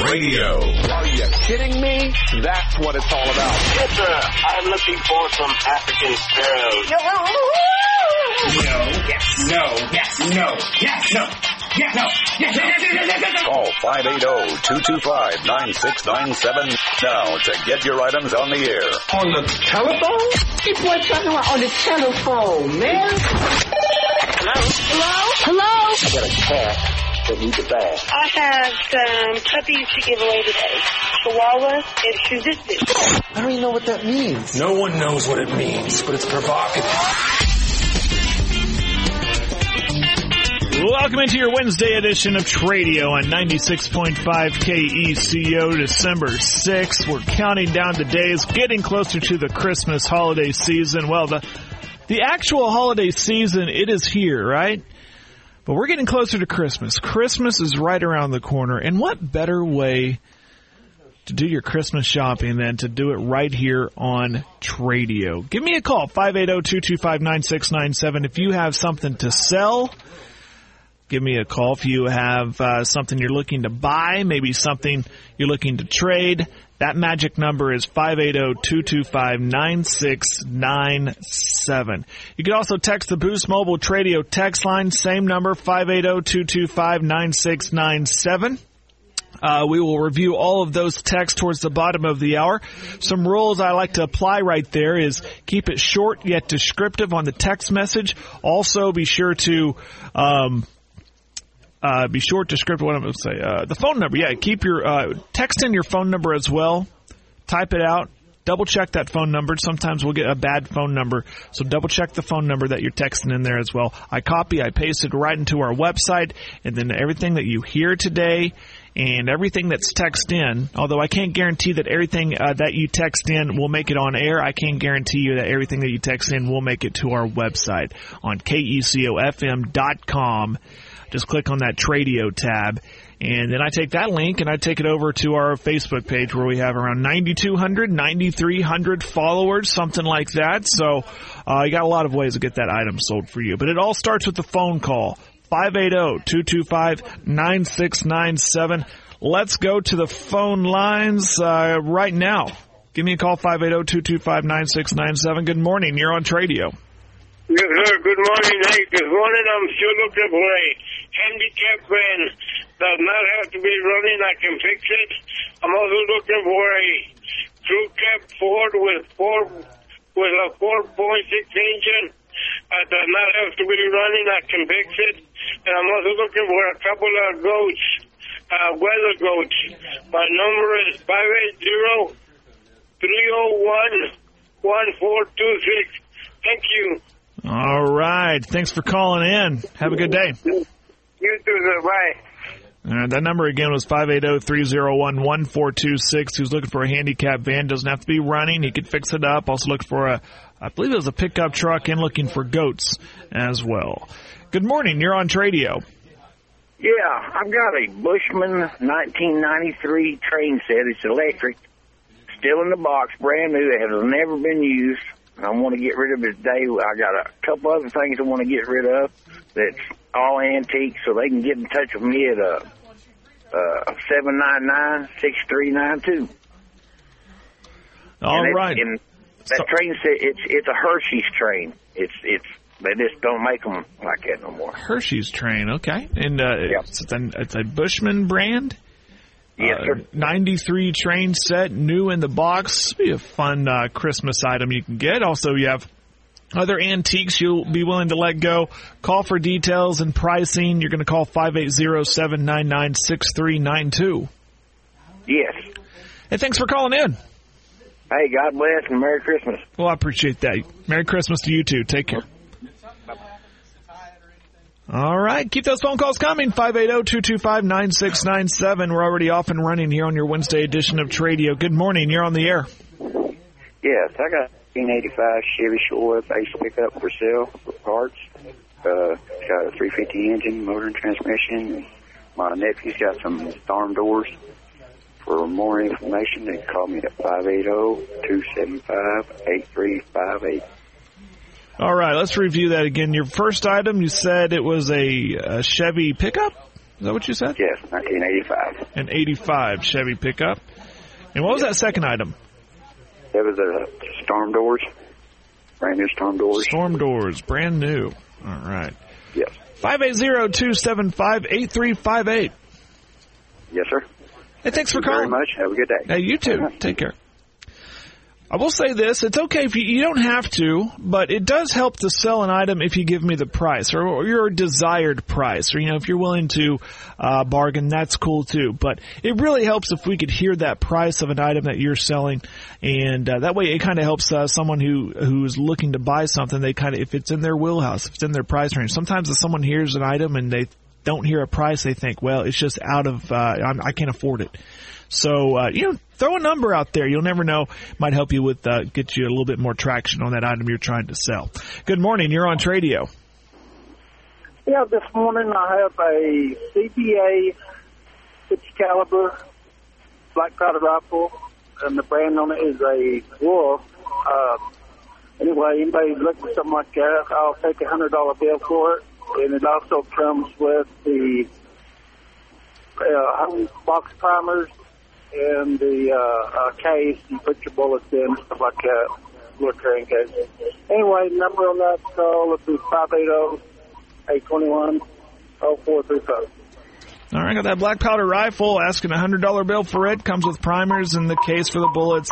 Radio. Are you kidding me? That's what it's all about. Yes, sir. I'm looking for some African sparrows. No, yes, no, yes, no, yes, no. Yeah, no. Yes. Call 580-225-9697 now to get your items on the air. On the telephone? This boy talking about on the telephone, man. Hello? I got a cat that needs a bath. I have some puppies to give away today. Chihuahua and Shih Tzu. I don't even know what that means. No one knows what it means, but it's provocative. Welcome into your Wednesday edition of Tradio on 96.5 KECO, December 6th. We're counting down the days, getting closer to the Christmas holiday season. Well, the actual holiday season, it is here, right? But we're getting closer to Christmas. Christmas is right around the corner. And what better way to do your Christmas shopping than to do it right here on Tradio? Give me a call, 580-225-9697. If you have something to sell, give me a call. If you have something you're looking to buy, maybe something you're looking to trade, that magic number is 580-225-9697. You can also text the Boost Mobile Tradio text line, same number, 580-225-9697. We will review all of those texts towards the bottom of the hour. Some rules I like to apply right there is keep it short yet descriptive on the text message. Also, be sure to descriptive. What I'm going to say, the phone number. Yeah, keep your text in your phone number as well. Type it out. Double check that phone number. Sometimes we'll get a bad phone number, so double check the phone number that you're texting in there as well. I paste it right into our website, and then everything that you hear today and everything that's texted in, although I can't guarantee that everything that you text in will make it on air, I can guarantee you that everything that you text in will make it to our website on KECOFM.com. Just click on that Tradio tab, and then I take that link and I take it over to our Facebook page where we have around 9,200, 9,300 followers, something like that. So you got a lot of ways to get that item sold for you. But it all starts with the phone call, 580-225-9697. Let's go to the phone lines right now. Give me a call, 580-225-9697. Good morning. You're on Tradio. Yes, sir. Good morning. Hey, this morning I'm still looking for a handicap van. Does not have to be running. I can fix it. I'm also looking for a crew cab Ford with a 4.6 engine. Does not have to be running. I can fix it. And I'm also looking for a couple of goats, weather goats. My number is 580-301-1426. Thank you. All right. Thanks for calling in. Have a good day. You too, sir. Bye. That number again was 580-301-1426. Who's looking for a handicap van? Doesn't have to be running. He could fix it up. Also looking for I believe it was a pickup truck, and looking for goats as well. Good morning. You're on Tradio. Yeah, I've got a Bushman 1993 train set. It's electric, still in the box, brand new. It has never been used. I want to get rid of it today. I got a couple other things I want to get rid of that's all antique, so they can get in touch with me at 799-6392. All right. And that train set, it's a Hershey's train. It's they just don't make them like that no more. Hershey's train, okay. And it's a Bushman brand? Yes, sir. 93 train set, new in the box. Be a fun Christmas item you can get. Also, you have other antiques you'll be willing to let go. Call for details and pricing. You're going to call 580-799-6392. Yes. Hey, thanks for calling in. Hey, God bless and Merry Christmas. Well, I appreciate that. Merry Christmas to you, too. Take care. All right. Keep those phone calls coming. 580-225-9697. We're already off and running here on your Wednesday edition of Tradio. Good morning. You're on the air. Yes, I got a 1985 Chevy Shore base pickup for sale for parts. It's got a 350 engine, motor and transmission. My nephew's got some storm doors. For more information, they can call me at 580-275-8358. All right, let's review that again. Your first item, you said it was a Chevy pickup? Is that what you said? Yes, 1985. An 85 Chevy pickup. And what was that second item? That was a storm doors. Brand new storm doors. Storm doors, brand new. All right. Yes. 580-275-8358. Yes, sir. Hey, thanks for Thank you calling. very much. Have a good day. Hey, you too. Take care. I will say this. It's okay if you don't have to, but it does help to sell an item if you give me the price or your desired price. Or, if you're willing to bargain, that's cool too. But it really helps if we could hear that price of an item that you're selling. And that way it kind of helps someone who's looking to buy something. They if it's in their wheelhouse, if it's in their price range. Sometimes if someone hears an item and they don't hear a price, they think, well, it's just out of, I can't afford it. So, throw a number out there. You'll never know. Might help you with, get you a little bit more traction on that item you're trying to sell. Good morning. You're on Tradio. Yeah, this morning I have a CBA 50 caliber black powder rifle, and the brand on it is a Wolf. Anyway, anybody looking for something like that, I'll take $100 bill for it. And it also comes with the box primers and the case. You put your bullets in, stuff like that, little carrying case. Anyway, number on that call would be 580-821-0435. All right, got that black powder rifle, asking $100 bill for it. Comes with primers and the case for the bullets.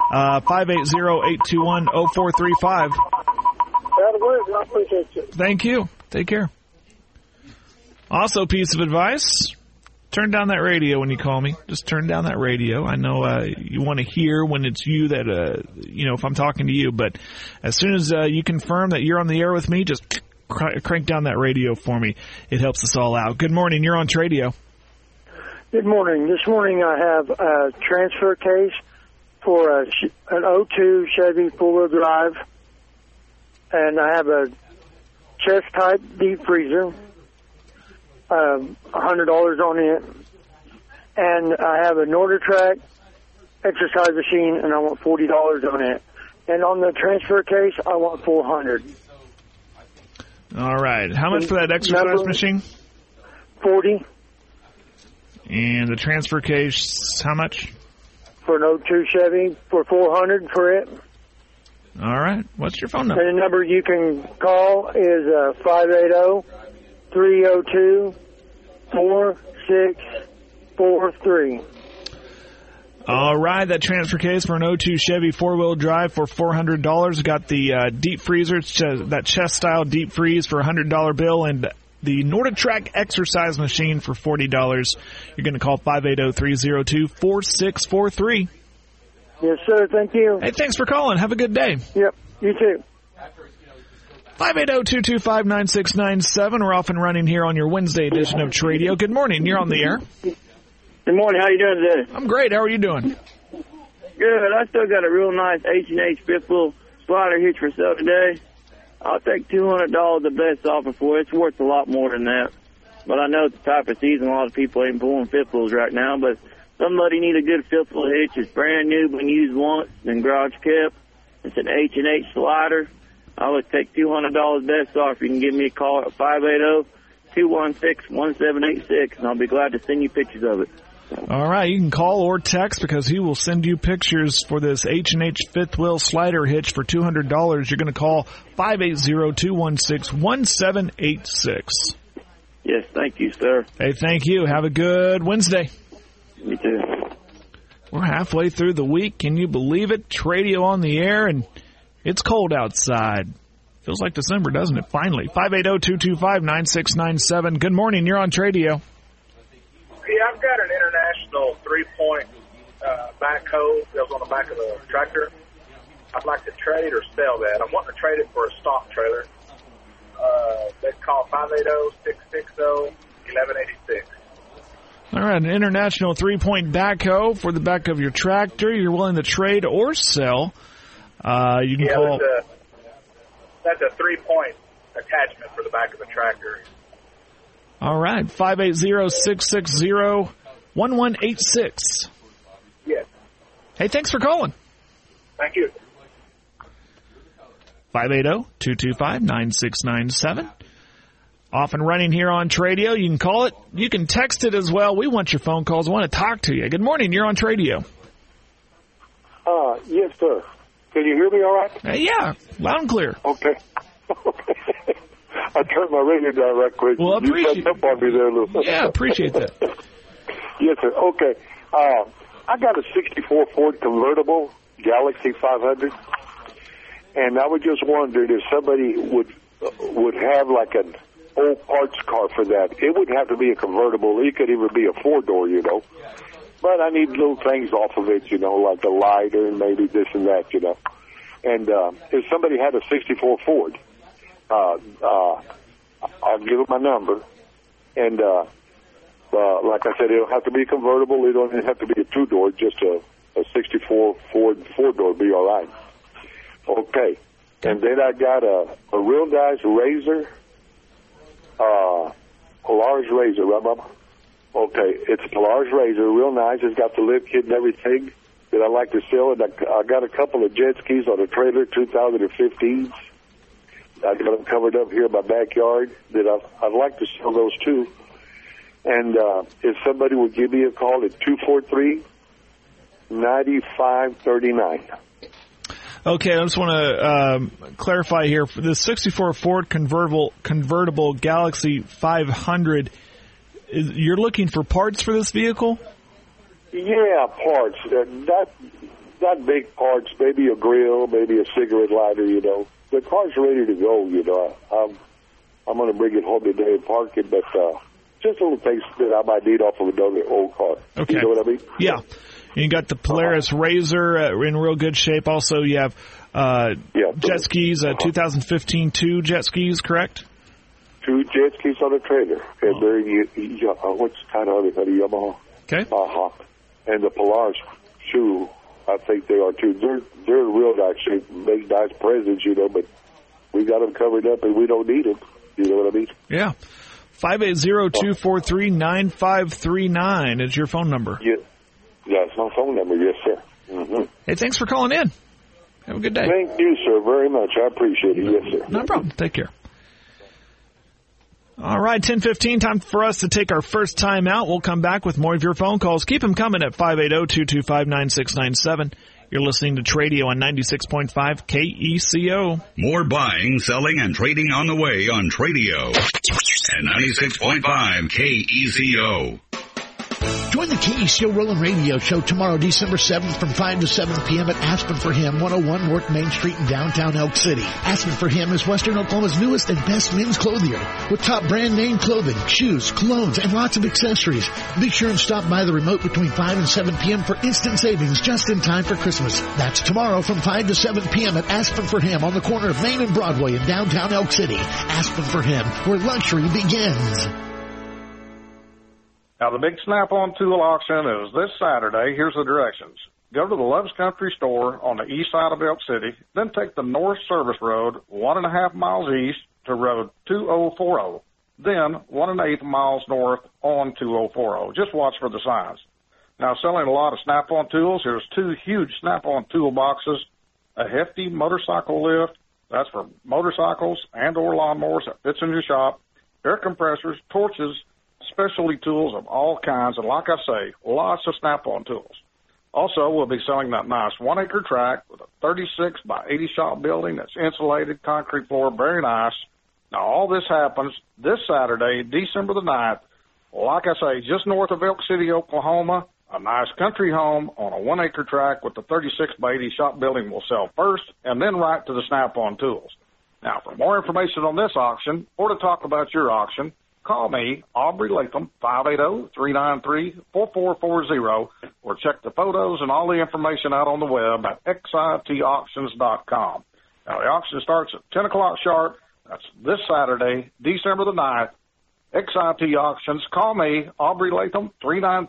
580-821-0435. That'll work. I appreciate you. Thank you. Take care. Also, piece of advice, turn down that radio when you call me. Just turn down that radio. I know you want to hear when it's you that, if I'm talking to you. But as soon as you confirm that you're on the air with me, just crank down that radio for me. It helps us all out. Good morning. You're on Tradio. Good morning. This morning I have a transfer case for an 02 Chevy four-wheel drive. And I have a chest-type deep freezer, $100 on it. And I have a NorderTrack exercise machine, and I want $40 on it. And on the transfer case, I want $400. All right. How much for that exercise machine? $40. And the transfer case, how much? For an 02 Chevy, for $400 for it. All right. What's your phone number? And the number you can call is 580-302-4643. All right. That transfer case for an 02 Chevy four-wheel drive for $400. Got the deep freezer, that chest-style deep freeze for $100 bill, and the NorderTrack exercise machine for $40. You're going to call 580-302-4643. Yes, sir. Thank you. Hey, thanks for calling. Have a good day. Yep. You too. 580-225-9697. We're off and running here on your Wednesday edition of Tradio. Good morning. You're on the air. Good morning. How you doing today? I'm great. How are you doing? Good. I still got a real nice H&H fifth wheel slider hitch for sale today. I'll take $200 the best offer for it. It's worth a lot more than that. But I know it's the type of season a lot of people ain't pulling fifth wheels right now, but somebody need a good fifth wheel hitch. It's brand new, been used once, been garage kept. It's an H&H slider. I would take $200 best off. You can give me a call at 580-216-1786, and I'll be glad to send you pictures of it. All right, you can call or text because he will send you pictures for this H&H fifth wheel slider hitch for $200. You're going to call 580-216-1786. Yes, thank you, sir. Hey, thank you. Have a good Wednesday. You too. We're halfway through the week. Can you believe it? Tradio on the air, and it's cold outside. Feels like December, doesn't it? Finally. 580-225-9697. Good morning. You're on Tradio. Yeah, I've got an international three-point backhoe that was on the back of the tractor. I'd like to trade or sell that. I'm wanting to trade it for a stock trailer. They call 580-660-1186. All right, an international three-point backhoe for the back of your tractor. You're willing to trade or sell. You can call. That's a three-point attachment for the back of the tractor. All right, 580-660-1186. Yes. Hey, thanks for calling. Thank you. 580-225-9697. Off and running here on Tradio. You can call it. You can text it as well. We want your phone calls. We want to talk to you. Good morning. You're on Tradio. Yes, sir. Can you hear me all right? Yeah, loud and clear. Okay. I turned my radio down right quick. Well, you set up on me there a little. Yeah, appreciate that. Yes, sir. Okay. I got a 64 Ford convertible Galaxy 500, and I was just wondering if somebody would have like an old parts car for that. It would have to be a convertible. It could even be a four-door, you know. But I need little things off of it, you know, like a lighter and maybe this and that, you know. And if somebody had a 64 Ford, I'll give them my number. And like I said, it'll have to be convertible. It don't even have to be a two-door, just a 64 Ford four-door would be all right. Okay. And then I got a real nice Razor, Polaris Razor, right, Mama? Okay, it's a Polaris Razor, real nice. It's got the lift kit and everything that I like to sell. And I got a couple of jet skis on a trailer, 2015s. I got them covered up here in my backyard that I'd like to sell those too. And if somebody would give me a call at 243-9539. Okay, I just want to clarify here. For the 64 Ford convertible Galaxy 500, you're looking for parts for this vehicle? Yeah, parts. Not big parts. Maybe a grill, maybe a cigarette lighter, you know. The car's ready to go, you know. I'm going to bring it home today and park it, but just little things that I might need off of another old car. Okay. You know what I mean? Yeah. You got the Polaris Razor in real good shape. Also, you have jet skis, 2015 two jet skis, correct? Two jet skis on a trailer. And they're, what's the title of it? Yamaha. Okay. And the Polaris shoe, I think they are too. They're in real nice shape, make nice presents, you know, but we got them covered up and we don't need them. You know what I mean? Yeah. 580-243-9539 is your phone number. Yeah. That's my phone number, yes, sir. Mm-hmm. Hey, thanks for calling in. Have a good day. Thank you, sir, very much. I appreciate it, yes, sir. No problem. Take care. All right, 10:15, time for us to take our first time out. We'll come back with more of your phone calls. Keep them coming at 580-225-9697. You're listening to Tradio on 96.5 KECO. More buying, selling, and trading on the way on Tradio at 96.5 KECO. Join the KECO Roland Radio Show tomorrow, December 7th from 5 to 7 p.m. at Aspen for Him, 101 North Main Street in downtown Elk City. Aspen for Him is Western Oklahoma's newest and best men's clothier with top brand name clothing, shoes, colognes, and lots of accessories. Be sure and stop by the remote between 5 and 7 p.m. for instant savings just in time for Christmas. That's tomorrow from 5 to 7 p.m. at Aspen for Him on the corner of Main and Broadway in downtown Elk City. Aspen for Him, where luxury begins. Now, the big Snap-on tool auction is this Saturday. Here's the directions. Go to the Love's Country store on the east side of Elk City, then take the North Service Road 1.5 miles east to Road 2040, then 1 1/8 miles north on 2040. Just watch for the signs. Now, selling a lot of Snap-on tools, here's 2 huge Snap-on tool boxes, a hefty motorcycle lift, that's for motorcycles and or lawnmowers that fits in your shop, air compressors, torches, specialty tools of all kinds, and like I say, lots of Snap-on tools. Also, we'll be selling that nice 1-acre tract with a 36 by 80 shop building that's insulated, concrete floor, very nice. Now, all this happens this Saturday, December the 9th, like I say, just north of Elk City, Oklahoma. A nice country home on a 1-acre tract with the 36 by 80 shop building will sell first, and then right to the Snap-on tools. Now, for more information on this auction, or to talk about your auction, call me, Aubrey Latham, 580-393-4440, or check the photos and all the information out on the web at xitauctions.com. Now, the auction starts at 10 o'clock sharp. That's this Saturday, December the 9th. XIT Auctions. Call me, Aubrey Latham,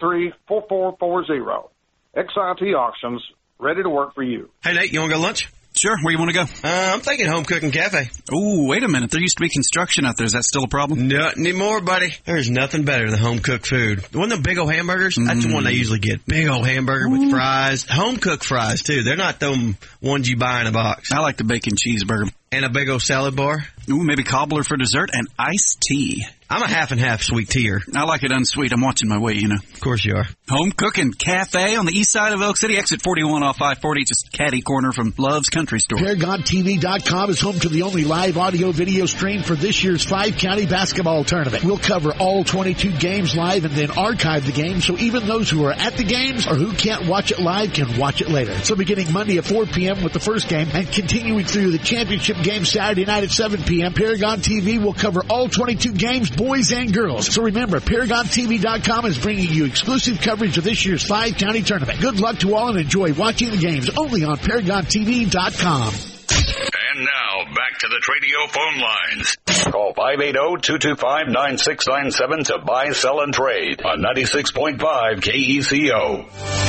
393-4440. XIT Auctions, ready to work for you. Hey, Nate, you want to go to lunch? Sure. Where you want to go? I'm thinking Home Cooking Cafe. Oh, wait a minute. There used to be construction out there. Is that still a problem? Not anymore, buddy. There's nothing better than home-cooked food. The one of the big old hamburgers, that's the one I usually get. Big old hamburger with fries. Home-cooked fries, too. They're not them ones you buy in a box. I like the bacon cheeseburger. And a big old salad bar. Ooh, maybe cobbler for dessert and iced tea. I'm a half and half sweet teaer. I like it unsweet. I'm watching my weight, you know. Of course you are. Home Cooking Cafe on the east side of Elk City, exit 41 off I-40, just catty corner from Love's Country Store. ParagonTV.com is home to the only live audio-video stream for this year's 5-county basketball tournament. We'll cover all 22 games live and then archive the game, so even those who are at the games or who can't watch it live can watch it later. So beginning Monday at 4 p.m. with the first game and continuing through the championship game Saturday night at 7 p.m., Paragon TV will cover all 22 games, boys and girls. So remember, ParagonTV.com is bringing you exclusive coverage of this year's 5-county tournament. Good luck to all and enjoy watching the games only on ParagonTV.com. And now, back to the Tradio phone lines. Call 580-225-9697 to buy, sell, and trade on 96.5 KECO.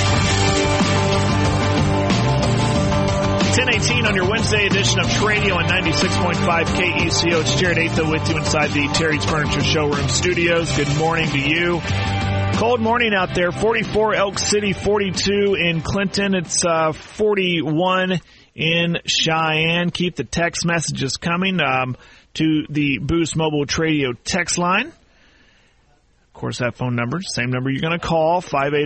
10:18 on your Wednesday edition of Tradio on 96.5 KECO. It's Jared Atha with you inside the Terry's Furniture Showroom studios. Good morning to you. Cold morning out there. 44 Elk City, 42 in Clinton. It's 41 in Cheyenne. Keep the text messages coming to the Boost Mobile Tradio text line. Of course, that phone number, same number you're going to call,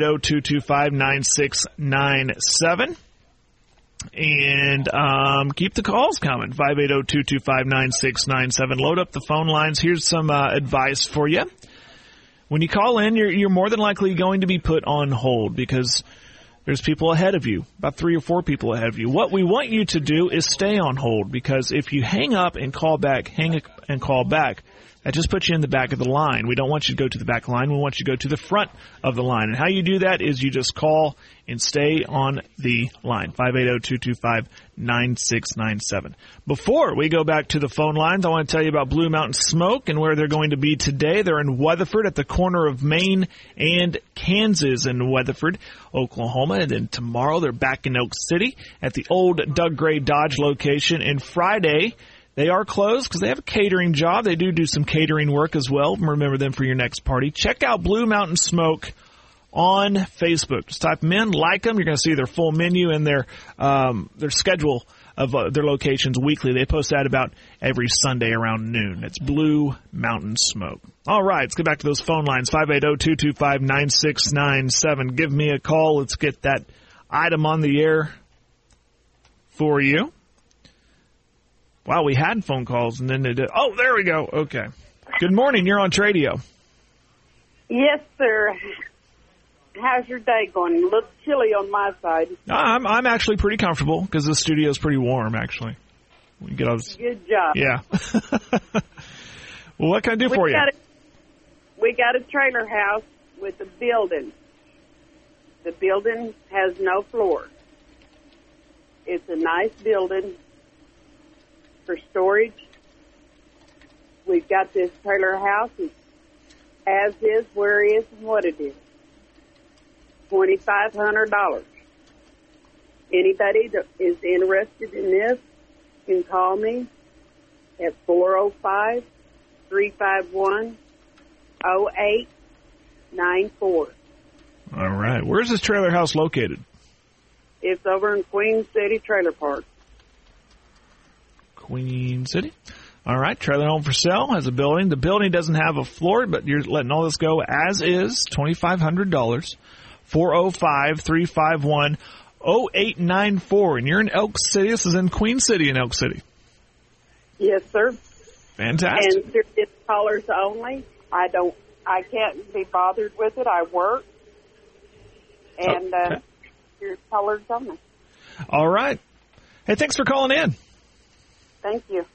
580-225-9697. And keep the calls coming, 580-225-9697. Load up the phone lines. Here's some advice for you. When you call in, you're more than likely going to be put on hold because there's people ahead of you, about 3 or 4 people ahead of you. What we want you to do is stay on hold, because if you hang up and call back, that just puts you in the back of the line. We don't want you to go to the back line. We want you to go to the front of the line. And how you do that is you just call and stay on the line, 580-225-9697. Before we go back to the phone lines, I want to tell you about Blue Mountain Smoke and where they're going to be today. They're in Weatherford at the corner of Maine and Kansas in Weatherford, Oklahoma. And then tomorrow they're back in Elk City at the old Doug Gray Dodge location. And Friday, they are closed because they have a catering job. They do some catering work as well. Remember them for your next party. Check out Blue Mountain Smoke on Facebook. Just type them in, like them. You're going to see their full menu and their schedule of their locations weekly. They post that about every Sunday around noon. That's Blue Mountain Smoke. All right, let's get back to those phone lines, 580-225-9697. Give me a call. Let's get that item on the air for you. Wow, we had phone calls, and then they did. Oh, there we go. Okay. Good morning. You're on Tradio. Yes, sir. How's your day going? A little chilly on my side. I'm actually pretty comfortable because the studio is pretty warm, actually. We get all this... Good job. Yeah. Well, what can I do for you? We got a trailer house with a building. The building has no floor. It's a nice building for storage. We've got this trailer house. It's as is, where it is, and what it is. $2,500. Anybody that is interested in this can call me at 405-351-0894. All right. Where's this trailer house located? It's over in Queen City Trailer Park. Queen City. All right. Trailer home for sale has a building. The building doesn't have a floor, but you're letting all this go as is, $2,500. 405-351-0894. And you're in Elk City. This is in Queen City in Elk City. Yes, sir. Fantastic. And it's callers only. I can't be bothered with it. I work. And here's callers only. All right. Hey, thanks for calling in. Thank you.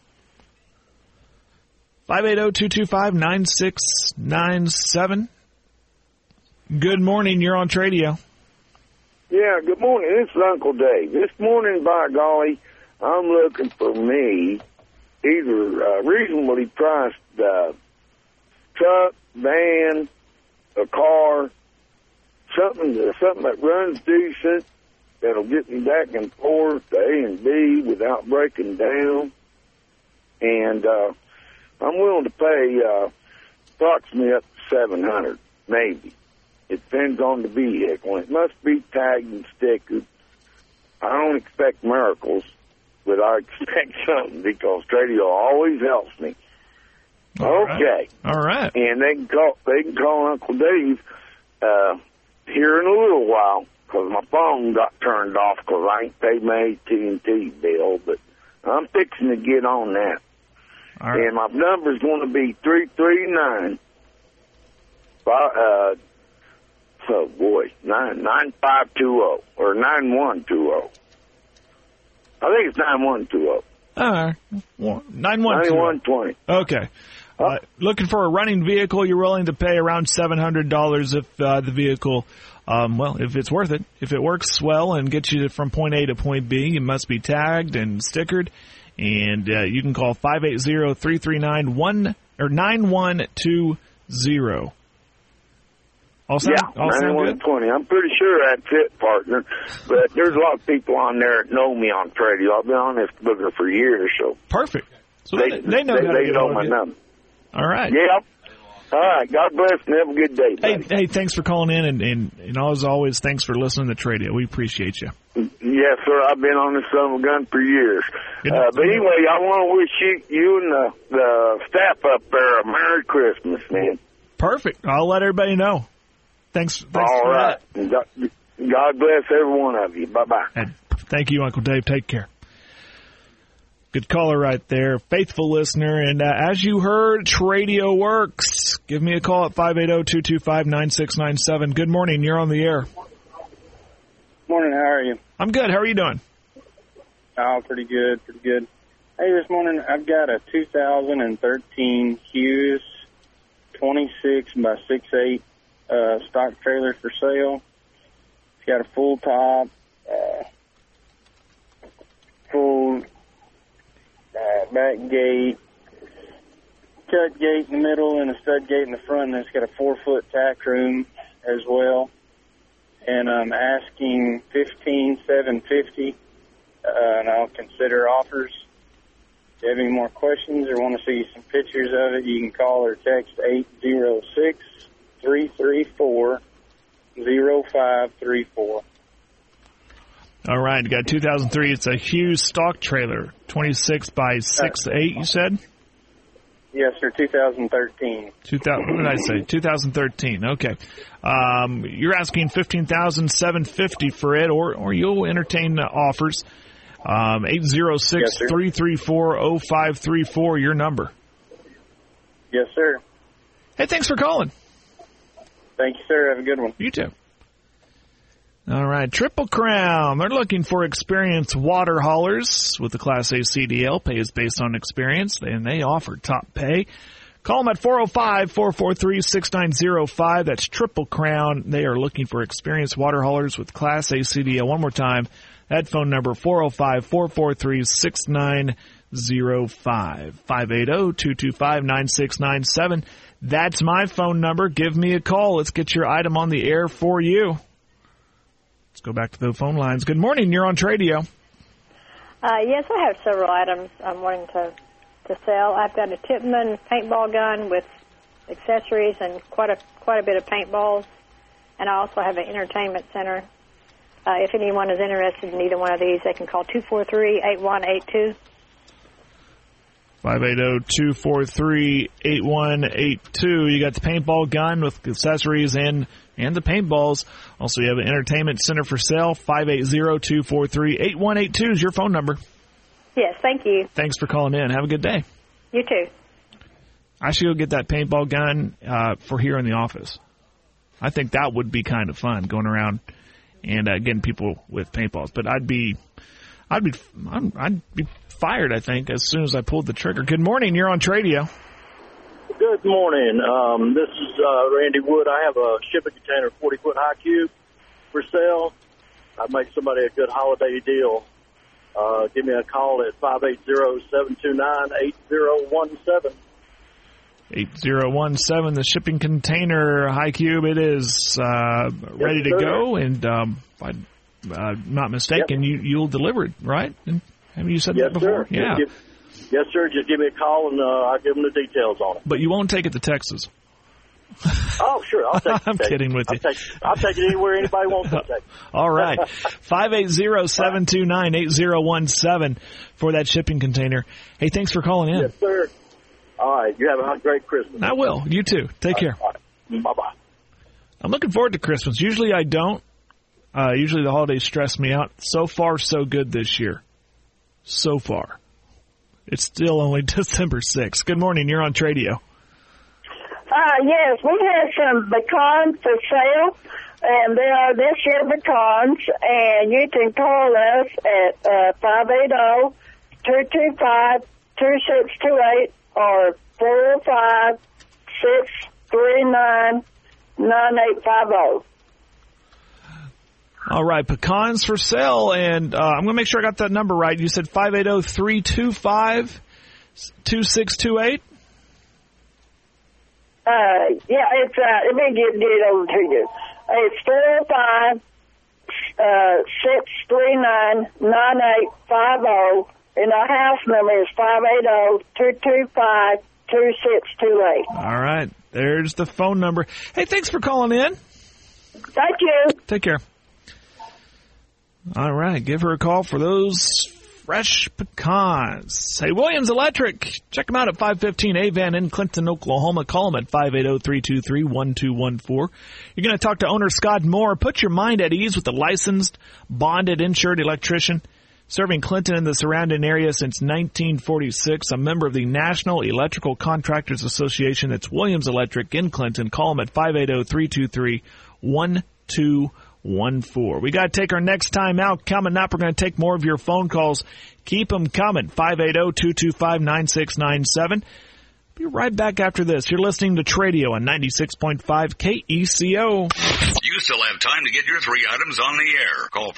580-225-9697. Good morning. You're on Tradio. Yeah, good morning. This is Uncle Dave. This morning, by golly, I'm looking for me either a reasonably priced truck, van, a car, something that runs decent, that'll get me back and forth to A and B without breaking down. And I'm willing to pay approximately up to $700, maybe. It depends on the vehicle. It must be tagged and stickered. I don't expect miracles, but I expect something because Tradio always helps me. Okay. All right. And they can call Uncle Dave here in a little while because my phone got turned off because I ain't paid my AT&T bill, but I'm fixing to get on that. All right. And my number's going to be 339. 9520 or 9120. I think it's 9120. All right. 9120. Okay. Looking for a running vehicle, you're willing to pay around $700 if the vehicle, if it's worth it. If it works well and gets you from point A to point B, it must be tagged and stickered. And you can call 580-339-9120. Yeah, 9120. I'm pretty sure that's it, partner. But there's a lot of people on there that know me on Tradio. I've been on this booger for years, so. Perfect. So they know how to get know my number. All right. Yep. All right. God bless and have a good day, buddy. Hey, thanks for calling in, and as always, thanks for listening to Tradio. We appreciate you. Yes, sir. I've been on this son of a gun for years. But anyway, I want to wish you and the staff up there a Merry Christmas, man. Perfect. I'll let everybody know. Thanks All for right. that. God bless every one of you. Bye-bye. And thank you, Uncle Dave. Take care. Good caller right there. Faithful listener. And as you heard, Tradio works. Give me a call at 580-225-9697. Good morning. You're on the air. Morning. How are you? I'm good. How are you doing? Oh, pretty good. Pretty good. Hey, this morning I've got a 2013 Hughes 26 by 6'8" stock trailer for sale. It's got a full top, full back gate, cut gate in the middle, and a stud gate in the front, and it's got a 4-foot tack room as well. And I'm asking $15,750, and I'll consider offers. If you have any more questions or want to see some pictures of it, you can call or text 806-334-0534. All right, got 2003. It's a Hughes stock trailer, 26 by 6'8", you said? Yes, sir, 2013. What did I say? 2013. Okay. You're asking $15,750 for it, or you'll entertain offers. 806-334-0534, your number. Yes, sir. Hey, thanks for calling. Thank you, sir. Have a good one. You too. All right, Triple Crown. They're looking for experienced water haulers with the Class A CDL. Pay is based on experience, and they offer top pay. Call them at 405-443-6905. That's Triple Crown. They are looking for experienced water haulers with Class A CDL. One more time, that phone number, 405-443-6905. 580-225-9697. That's my phone number. Give me a call. Let's get your item on the air for you. Let's go back to the phone lines. Good morning. You're on Tradio. Yes, I have several items I'm wanting to sell. I've got a Tippmann paintball gun with accessories and quite a bit of paintballs, and I also have an entertainment center. If anyone is interested in either one of these, they can call 243-8182. 580-243-8182. You got the paintball gun with accessories and the paintballs. Also, you have an entertainment center for sale. 580-243-8182 is your phone number. Yes, thank you. Thanks for calling in. Have a good day. You too. I should go get that paintball gun for here in the office. I think that would be kind of fun, going around and getting people with paintballs. But I'd be fired, I think, as soon as I pulled the trigger. Good morning. You're on Tradio. Good morning. This is Randy Wood. I have a shipping container, 40-foot high cube for sale. I'd make somebody a good holiday deal. Give me a call at 580-729-8017. 8017, the shipping container high cube. It is ready to go, and not mistaken, you'll deliver it, right? Have you said Yes, that before? sir. Yeah. Yes, sir. Just give me a call, and I'll give them the details on it. But you won't take it to Texas. Oh, sure. I'll take it. I'm kidding with you. I'll take it anywhere anybody wants to take it. All right. 580-729-8017 for that shipping container. Hey, thanks for calling in. Yes, sir. All right. You have a great Christmas. I will. You too. Take care. All right. Bye-bye. I'm looking forward to Christmas. Usually I don't. Usually the holidays stress me out. So far, so good this year. So far. It's still only December 6th. Good morning. You're on Tradio. Yes, we have some pecans for sale, and they are this year pecans, and you can call us at 580-225-2628 or 405-639-9850. All right, pecans for sale, and I'm going to make sure I got that number right. You said 580-325-2628? Yeah, it's, let me get it over to you. It's 405-639-9850, and our house number is 580-225-2628. All right, there's the phone number. Hey, thanks for calling in. Thank you. Take care. All right, give her a call for those fresh pecans. Hey, Williams Electric. Check them out at 515 Avan in Clinton, Oklahoma. Call them at 580-323-1214. You're going to talk to owner Scott Moore. Put your mind at ease with a licensed, bonded, insured electrician. Serving Clinton and the surrounding area since 1946. A member of the National Electrical Contractors Association. It's Williams Electric in Clinton. Call them at 580-323-1214. We got to take our next time out. Coming up, we're going to take more of your phone calls. Keep them coming. 580-225-9697. Be right back after this. You're listening to Tradio on 96.5 KECO. You still have time to get your 3 items on the air. Call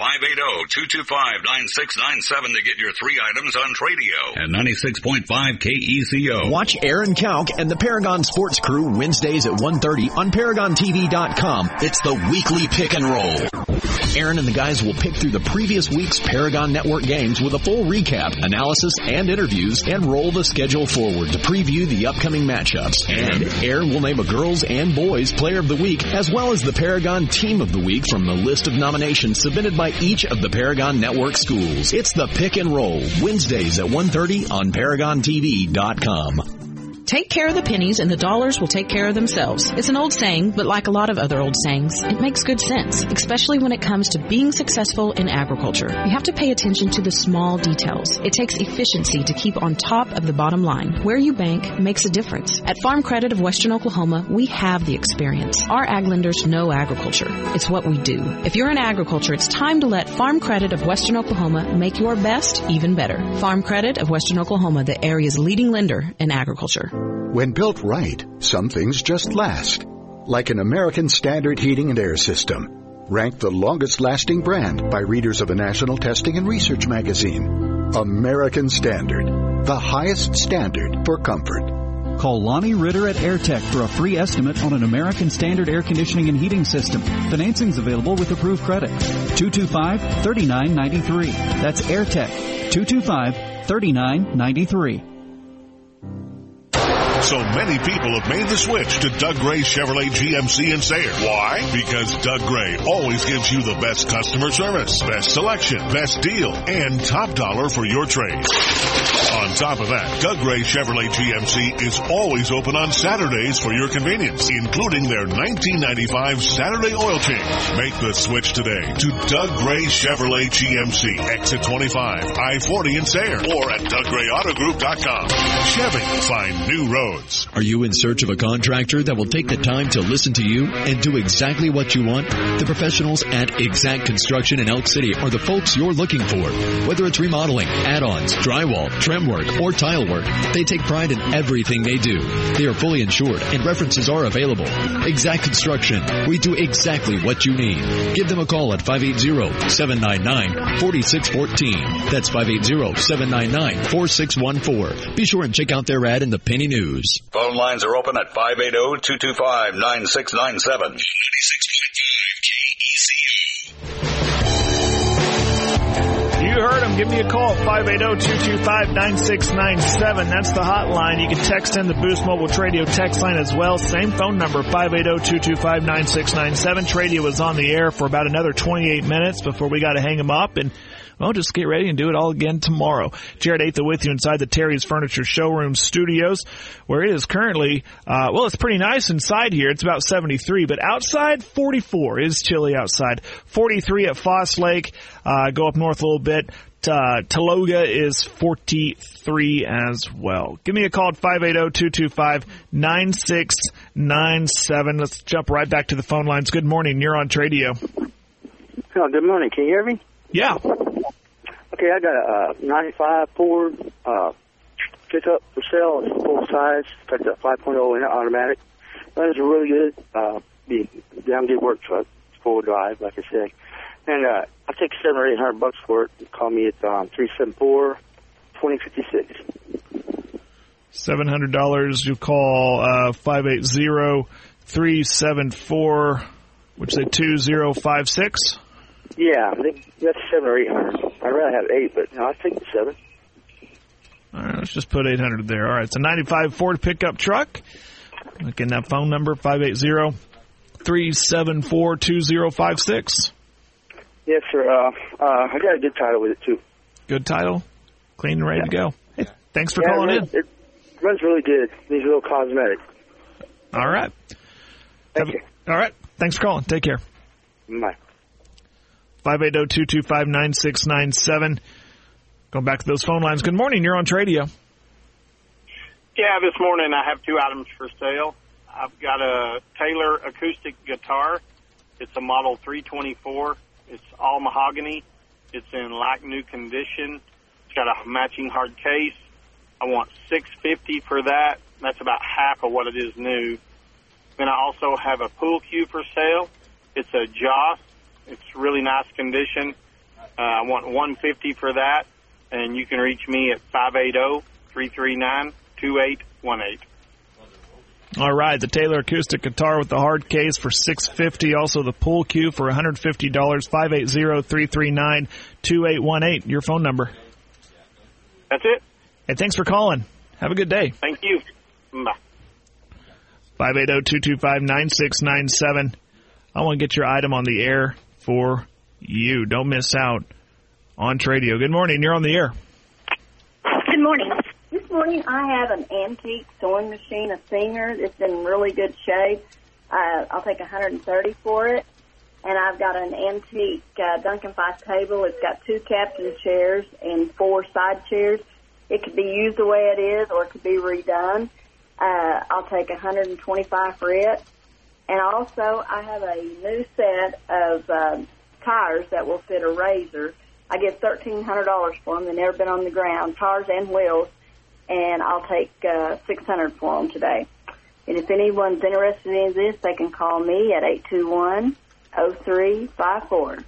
580-225-9697 to get your 3 items on Tradio at 96.5 KECO. Watch Aaron Kalk and the Paragon Sports Crew Wednesdays at 1:30 on ParagonTV.com. It's the weekly pick and roll. Aaron and the guys will pick through the previous week's Paragon Network games with a full recap, analysis, and interviews, and roll the schedule forward to preview the upcoming matchups. And Aaron will name a girls and boys player of the week, as well as the Paragon team of the week from the list of nominations submitted by each of the Paragon Network schools. It's the pick and roll, Wednesdays at 1:30 on ParagonTV.com. Take care of the pennies and the dollars will take care of themselves. It's an old saying, but like a lot of other old sayings, it makes good sense, especially when it comes to being successful in agriculture. You have to pay attention to the small details. It takes efficiency to keep on top of the bottom line. Where you bank makes a difference. At Farm Credit of Western Oklahoma, we have the experience. Our ag lenders know agriculture. It's what we do. If you're in agriculture, it's time to let Farm Credit of Western Oklahoma make your best even better. Farm Credit of Western Oklahoma, the area's leading lender in agriculture. When built right, some things just last. Like an American Standard heating and air system. Ranked the longest-lasting brand by readers of a national testing and research magazine. American Standard. The highest standard for comfort. Call Lonnie Ritter at AirTech for a free estimate on an American Standard air conditioning and heating system. Financing's available with approved credit. 225-3993. That's AirTech. 225-3993. So many people have made the switch to Doug Gray Chevrolet GMC in Sayre. Why? Because Doug Gray always gives you the best customer service, best selection, best deal, and top dollar for your trade. On top of that, Doug Gray Chevrolet GMC is always open on Saturdays for your convenience, including their $19.95 Saturday oil change. Make the switch today to Doug Gray Chevrolet GMC, exit 25, I-40 in Sayre, or at DougGrayAutoGroup.com. Chevy, find new roads. Are you in search of a contractor that will take the time to listen to you and do exactly what you want? The professionals at Exact Construction in Elk City are the folks you're looking for. Whether it's remodeling, add-ons, drywall, trim work, or tile work, they take pride in everything they do. They are fully insured and references are available. Exact Construction. We do exactly what you need. Give them a call at 580-799-4614. That's 580-799-4614. Be sure and check out their ad in the Penny News. Phone lines are open at 580-225-9697. 96.5 KECO. time, give me a call, 580-225-9697. That's the hotline. You can text in the Boost Mobile Tradio text line as well. Same phone number, 580-225-9697. Tradio was on the air for about another 28 minutes before we got to hang him up, and well, just get ready and do it all again tomorrow. Jared Atha with you inside the Terry's Furniture Showroom Studios, where it is currently, it's pretty nice inside here. It's about 73, but outside, 44. It is chilly outside. 43 at Foss Lake. Go up north a little bit. Taloga is 43 as well. Give me a call at 580-225-9697. Let's jump right back to the phone lines. Good morning. You're on Tradio. Oh, good morning. Can you hear me? Yeah. Okay, I got a 95 Ford pickup for sale. It's full size. It's a 5.0 in automatic. It's a really good, be damn good work truck. It's full drive, like I said. And I'll take $700 or $800 for it. Call me at 374-2056. $700. You call 580-374. Which say 2056. Yeah, I think that's $700 or $800. I'd rather have 8, but no, I'll take the 7. All right, let's just put 800 there. All right, it's a 95 Ford pickup truck. Again, that phone number, 580-374-2056. Yes, sir. I got a good title with it, too. Good title? Clean and ready to go. Hey, thanks for calling in. It runs really good. Needs a little cosmetic. All right. Thank you. All right. Thanks for calling. Take care. Bye. 580-225-9697. Going back to those phone lines. Good morning. You're on Tradio. Yeah, this morning I have 2 items for sale. I've got a Taylor acoustic guitar. It's a model 324. It's all mahogany. It's in like new condition. It's got a matching hard case. I want $650 for that. That's about half of what it is new. Then I also have a pool cue for sale. It's a Joss. It's really nice condition. I want $150 for that, and you can reach me at 580-339-2818. All right, the Taylor acoustic guitar with the hard case for $650. Also the pool cue for $150. 580-339-2818. Your phone number. That's it. Hey, thanks for calling. Have a good day. Thank you. Bye. 580-225-9697. I want to get your item on the air for you. Don't miss out on Tradio. Good morning. You're on the air. Good morning. This morning I have an antique sewing machine, a Singer. It's in really good shape. I'll take $130 for it. And I've got an antique Duncan Fife table. It's got 2 captain chairs and 4 side chairs. It could be used the way it is, or it could be redone. I'll take $125 for it. And also, I have a new set of tires that will fit a RZR. I get $1,300 for them. They've never been on the ground, tires and wheels. And I'll take $600 for them today. And if anyone's interested in this, they can call me at 821-0354.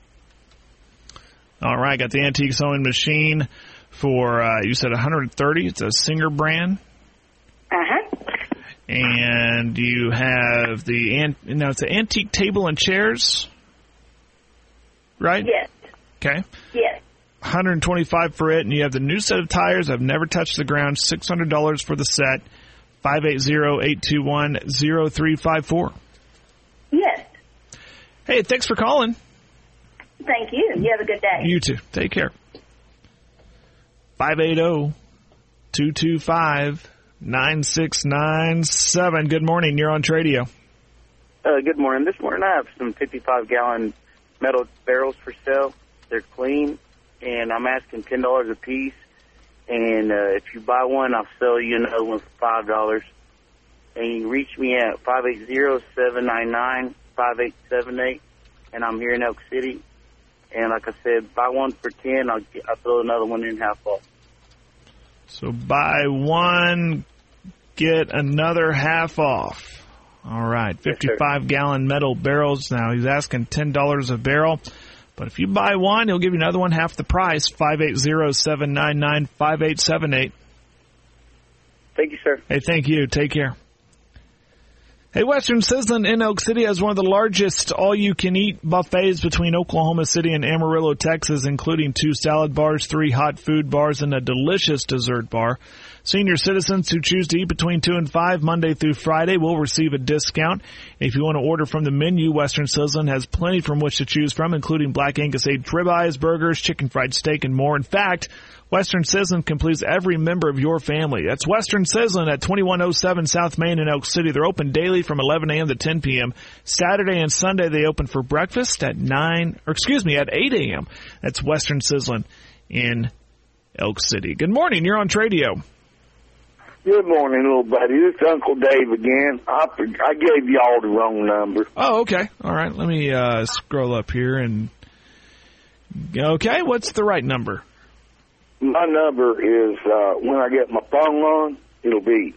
All right, got the antique sewing machine for, you said $130. It's a Singer brand. Uh-huh. And you have it's an antique table and chairs, right? Yes. Okay. Yes. $125 for it, and you have the new set of tires. I've never touched the ground. $600 for the set. 580-821-0354. Yes. Hey, thanks for calling. Thank you. You have a good day. You too. Take care. 580-225-9697. Good morning. You're on Tradio. Good morning. This morning I have some 55-gallon metal barrels for sale. They're clean, and I'm asking $10 a piece. And if you buy one, I'll sell you another one for $5. And you can reach me at 580-799-5878. And I'm here in Elk City. And like I said, buy one for $10. I'll throw another one in half off. So buy one, get another half off. All right, 55-gallon metal barrels. Now he's asking $10 a barrel. But if you buy one, he'll give you another one half the price, 580-799-5878. Thank you, sir. Hey, thank you. Take care. Hey, Western Sizzlin in Elk City has one of the largest all-you-can-eat buffets between Oklahoma City and Amarillo, Texas, including 2 salad bars, 3 hot food bars, and a delicious dessert bar. Senior citizens who choose to eat between 2 and 5 Monday through Friday will receive a discount. If you want to order from the menu, Western Sizzlin has plenty from which to choose from, including Black Angus aged ribeyes, burgers, chicken fried steak, and more. In fact, Western Sizzlin can please every member of your family. That's Western Sizzlin at 2107 South Main in Elk City. They're open daily from 11 a.m. to 10 p.m. Saturday and Sunday they open for breakfast at 8 a.m. That's Western Sizzlin in Elk City. Good morning. You're on Tradio. Good morning, little buddy. This is Uncle Dave again. I gave y'all the wrong number. Oh, okay. All right. Let me scroll up here and. Okay, what's the right number? My number is, when I get my phone on, it'll be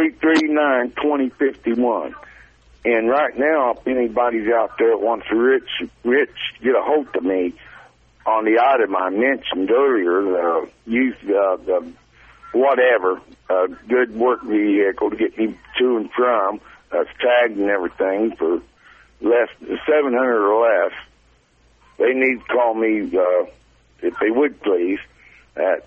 339-2051. And right now, if anybody's out there that wants to get a hold of me on the item I mentioned earlier, use the whatever, good work vehicle to get me to and from, that's tagged and everything for less than $700 or less, they need to call me, if they would please, at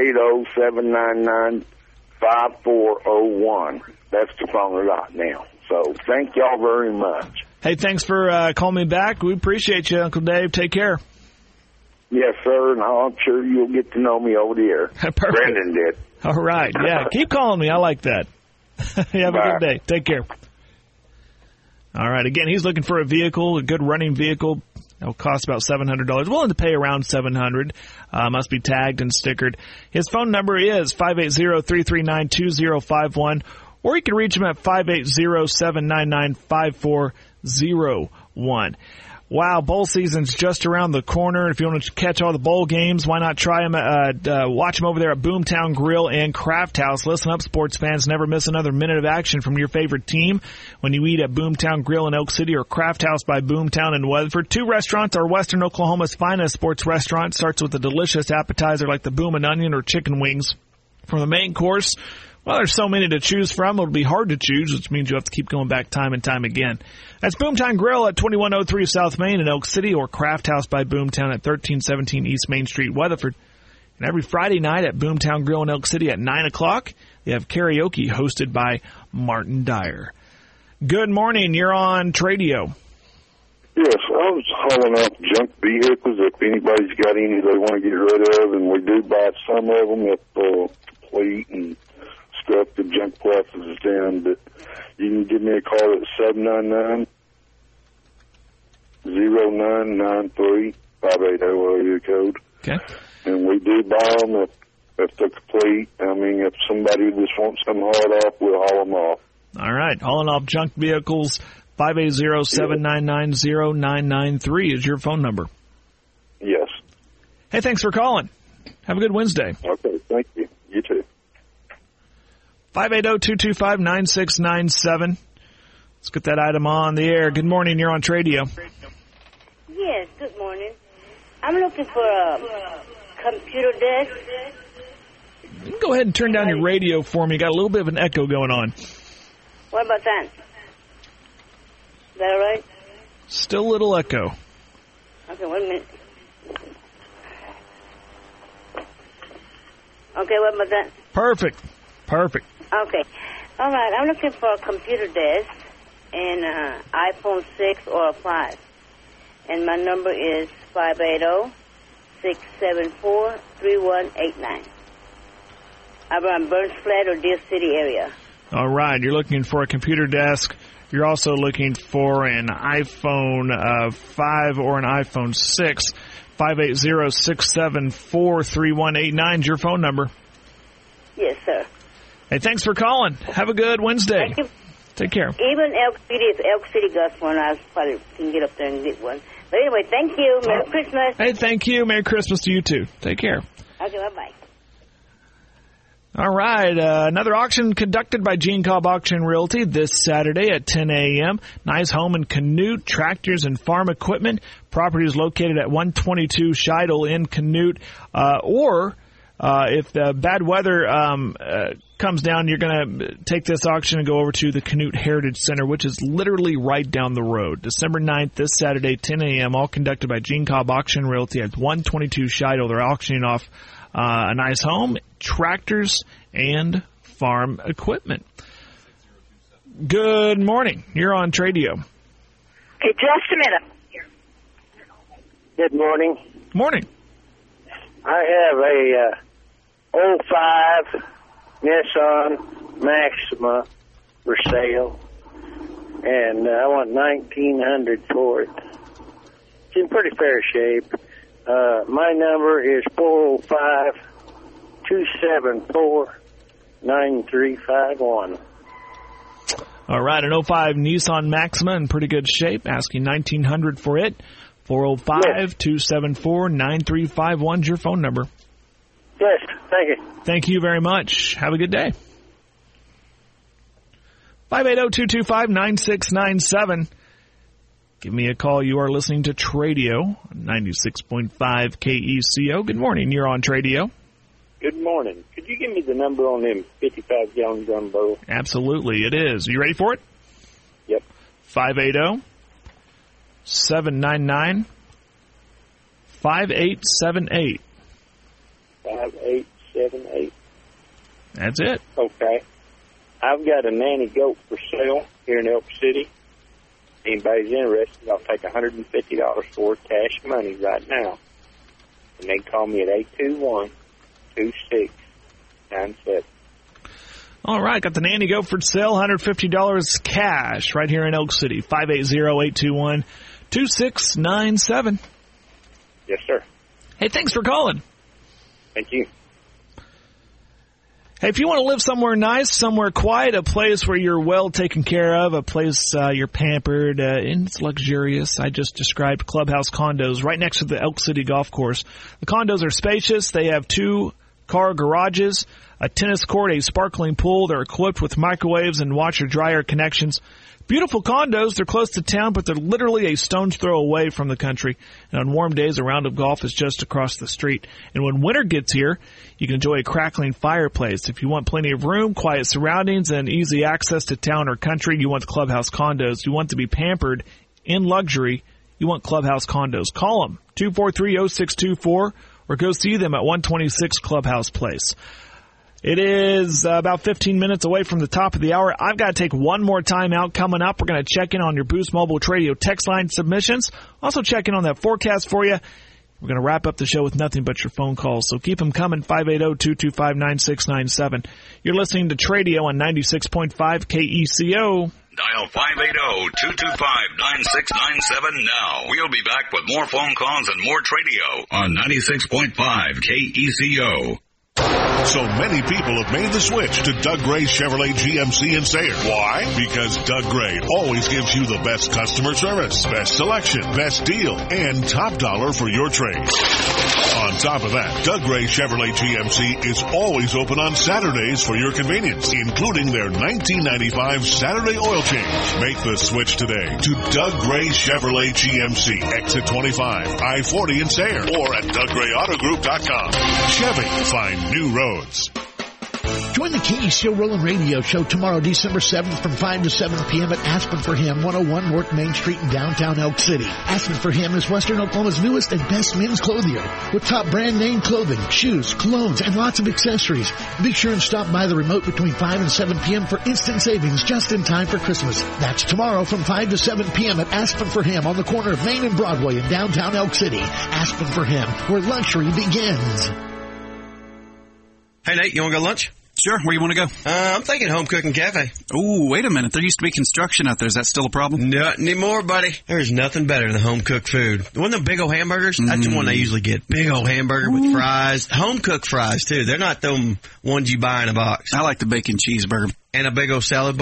580-799-5401. That's the phone I got now. So thank y'all very much. Hey, thanks for calling me back. We appreciate you, Uncle Dave. Take care. Yes, sir, and I'm sure you'll get to know me over the air. Brendan did. All right. Yeah, keep calling me. I like that. You have a good day. Take care. All right. Again, he's looking for a vehicle, a good running vehicle. It'll cost about $700. Willing to pay around $700. Must be tagged and stickered. His phone number is 580-339-2051, or you can reach him at 580-799-5401. Wow, bowl season's just around the corner. If you want to catch all the bowl games, why not try them? Watch them over there at Boomtown Grill and Craft House. Listen up, sports fans. Never miss another minute of action from your favorite team when you eat at Boomtown Grill in Elk City or Craft House by Boomtown in Weatherford. 2 restaurants are Western Oklahoma's finest sports restaurant. Starts with a delicious appetizer like the Boom and Onion or chicken wings. For the main course, well, there's so many to choose from, it'll be hard to choose, which means you have to keep going back time and time again. That's Boomtown Grill at 2103 South Main in Elk City, or Craft House by Boomtown at 1317 East Main Street, Weatherford. And every Friday night at Boomtown Grill in Elk City at 9 o'clock, they have karaoke hosted by Martin Dyer. Good morning. You're on Tradio. Yes, I was hauling out junk vehicles. If anybody's got any they want to get rid of, and we do buy some of them at complete and stuff, the junk prices is down. But you can give me a call at 799-0993, 580 area code. Okay. And we do buy them if they're complete. I mean, if somebody just wants them hauled off, we'll haul them off. All right. Hauling off junk vehicles, 580-799-0993 is your phone number. Yes. Hey, thanks for calling. Have a good Wednesday. Okay, thank you. You too. 580-225-9697. Let's get that item on the air. Good morning. You're on Tradio. Yes, good morning. I'm looking for a computer desk. You can go ahead and turn down your radio for me. You got a little bit of an echo going on. What about that? Is that all right? Still a little echo. Okay, 1 minute. Okay, what about that? Perfect. Okay. All right, I'm looking for a computer desk and iPhone 6 or 5. And my number is 580-674-3189. I'm on Burns Flat or Deer City area. All right, you're looking for a computer desk. You're also looking for an iPhone 5 or an iPhone 6. 580-674-3189 is your phone number. Yes, sir. Hey, thanks for calling. Have a good Wednesday. Thank you. Take care. Even Elk City, if Elk City got one, I probably can get up there and get one. But anyway, thank you. Merry Christmas. Hey, thank you. Merry Christmas to you, too. Take care. Okay, bye-bye. All right, another auction conducted by Gene Cobb Auction Realty this Saturday at 10 a.m. Nice home in Canute, tractors and farm equipment. Property is located at 122 Scheidel in Canute. If the bad weather comes down, you're going to take this auction and go over to the Canute Heritage Center, which is literally right down the road. December 9th, this Saturday, 10 a.m., all conducted by Gene Cobb Auction Realty at 122 Shido. They're auctioning off a nice home, tractors, and farm equipment. Good morning. You're on Tradio. Hey, just a minute. Good morning. Morning. I have a 05 Nissan Maxima for sale, and I want $1,900 for it. It's in pretty fair shape. My number is 405-274-9351. All right, an 05 Nissan Maxima in pretty good shape, asking $1,900 for it. 405-274-9351 is your phone number. Yes, thank you. Thank you very much. Have a good day. 580-225-9697. Give me a call. You are listening to Tradio, 96.5 KECO. Good morning. You're on Tradio. Good morning. Could you give me the number on them 55-gallon drum barrels? Absolutely, it is. Are you ready for it? Yep. 580-799-5878. 5878. That's it. Okay. I've got a nanny goat for sale here in Elk City. If anybody's interested, I'll take $150 for it, cash money right now. And they can call me at 821-2697. All right, got the nanny goat for sale, $150 cash right here in Elk City. 580-821-2697. Yes, sir. Hey, thanks for calling. Thank you. Hey, if you want to live somewhere nice, somewhere quiet, a place where you're well taken care of, a place you're pampered, and it's luxurious, I just described Clubhouse Condos right next to the Elk City Golf Course. The condos are spacious. They have 2-car garages, a tennis court, a sparkling pool. They're equipped with microwaves and washer-dryer connections. Beautiful condos. They're close to town, but they're literally a stone's throw away from the country. And on warm days, a round of golf is just across the street. And when winter gets here, you can enjoy a crackling fireplace. If you want plenty of room, quiet surroundings, and easy access to town or country, you want Clubhouse Condos. You want to be pampered in luxury, you want Clubhouse Condos. Call them, 243-0624, or go see them at 126 Clubhouse Place. It is about 15 minutes away from the top of the hour. I've got to take one more time out. Coming up, we're going to check in on your Boost Mobile Tradio text line submissions. Also check in on that forecast for you. We're going to wrap up the show with nothing but your phone calls, so keep them coming, 580-225-9697. You're listening to Tradio on 96.5 KECO. Dial 580-225-9697 now. We'll be back with more phone calls and more Tradio on 96.5 KECO. So many people have made the switch to Doug Gray Chevrolet GMC in Sayre. Why? Because Doug Gray always gives you the best customer service, best selection, best deal, and top dollar for your trade. On top of that, Doug Gray Chevrolet GMC is always open on Saturdays for your convenience, including their $19.95 Saturday oil change. Make the switch today to Doug Gray Chevrolet GMC, exit 25, I-40 in Sayre, or at DougGrayAutoGroup.com. Chevy, find new roads. Join the KECO Rollin' Radio Show tomorrow, December 7th from 5 to 7 p.m. at Aspen for Him, 101 North Main Street in downtown Elk City. Aspen for Him is Western Oklahoma's newest and best men's clothier with top brand name clothing, shoes, colognes, and lots of accessories. Be sure and stop by the remote between 5 and 7 p.m. for instant savings just in time for Christmas. That's tomorrow from 5 to 7 p.m. at Aspen for Him on the corner of Main and Broadway in downtown Elk City. Aspen for Him, where luxury begins. Hey, Nate, you want to go lunch? Sure. Where you want to go? I'm thinking Home Cooking Cafe. Ooh, wait a minute. There used to be construction out there. Is that still a problem? Not anymore, buddy. There's nothing better than home-cooked food. One of them big old hamburgers, that's the one I usually get. Big old hamburger with fries. Home-cooked fries, too. They're not them ones you buy in a box. I like the bacon cheeseburger. And a big old salad bar.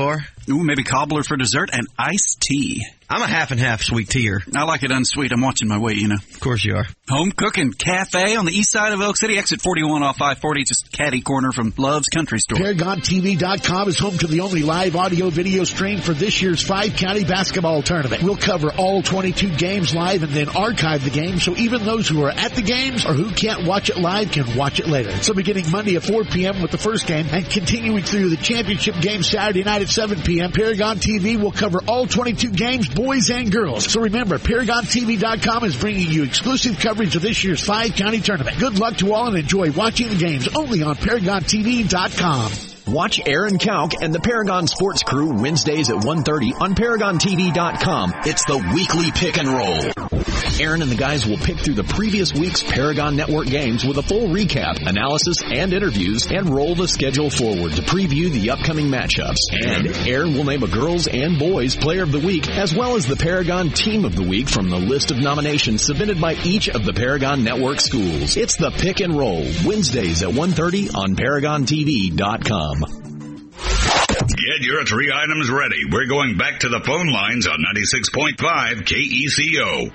Ooh, maybe cobbler for dessert and iced tea. I'm a half and half sweet teaer. I like it unsweet. I'm watching my weight, you know. Of course you are. Home Cooking Cafe on the east side of Elk City, exit 41 off I-40, just catty corner from Love's Country Store. ParagonTV.com is home to the only live audio-video stream for this year's 5-county basketball tournament. We'll cover all 22 games live and then archive the game, so even those who are at the games or who can't watch it live can watch it later. So beginning Monday at 4 p.m. with the first game and continuing through the championship game Saturday night at 7 p.m., Paragon TV will cover all 22 games, boys and girls. So remember, ParagonTV.com is bringing you exclusive coverage of this year's 5-county tournament. Good luck to all and enjoy watching the games only on ParagonTV.com. Watch Aaron Kalk and the Paragon Sports Crew Wednesdays at 1:30 on ParagonTV.com. It's the weekly pick and roll. Aaron and the guys will pick through the previous week's Paragon Network games with a full recap, analysis, and interviews, and roll the schedule forward to preview the upcoming matchups. And Aaron will name a girls and boys player of the week, as well as the Paragon team of the week from the list of nominations submitted by each of the Paragon Network schools. It's the pick and roll Wednesdays at 1:30 on ParagonTV.com. Get your 3 items ready. We're going back to the phone lines on 96.5 KECO.